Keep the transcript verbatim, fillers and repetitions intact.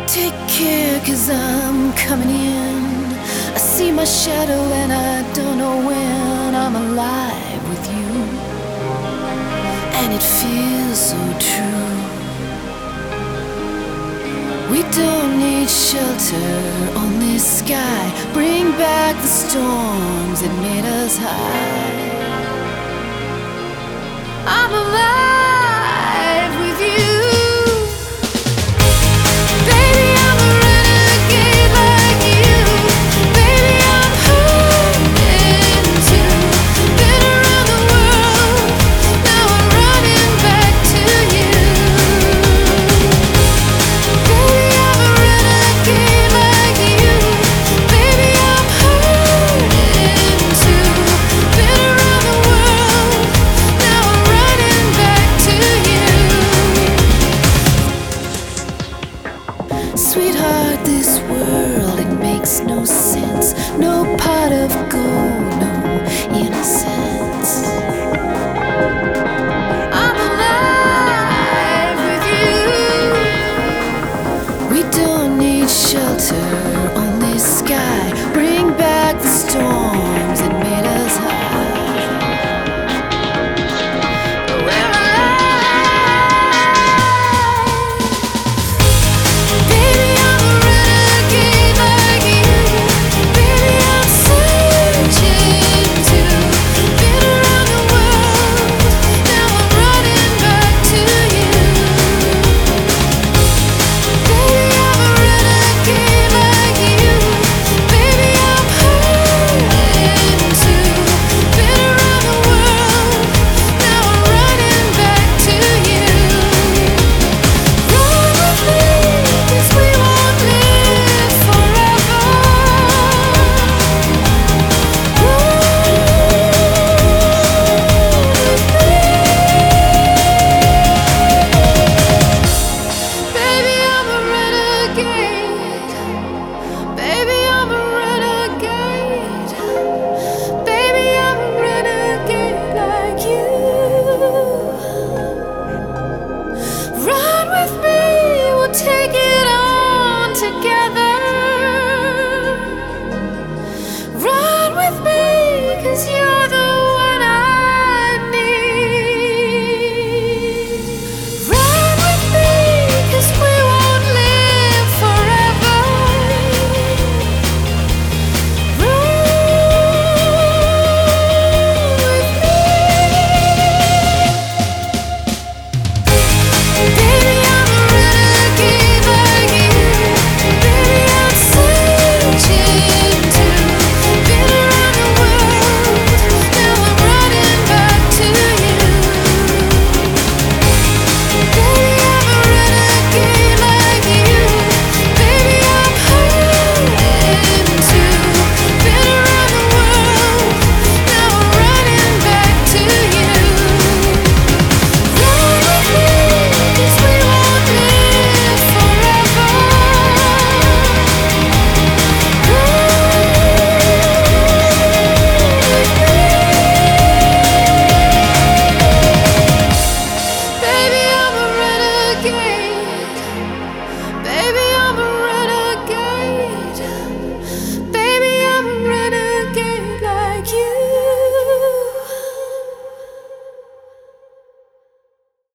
Take care, cause I'm coming in. I see my shadow and I don't know when I'm alive with you. And it feels so true. We don't need shelter on this sky. Bring back the storms that made us high. I'm alive with you. Baby, I'm a renegade like you. Baby, I'm hurting too. Been around the world, now I'm running back to you. Baby, I'm a renegade like you. Baby, I'm hurting too. Been around the world, now I'm running back to you. Sweetheart, this world, it makes no sense. No pot of gold, no innocence. I'm alive with you. We don't need shelter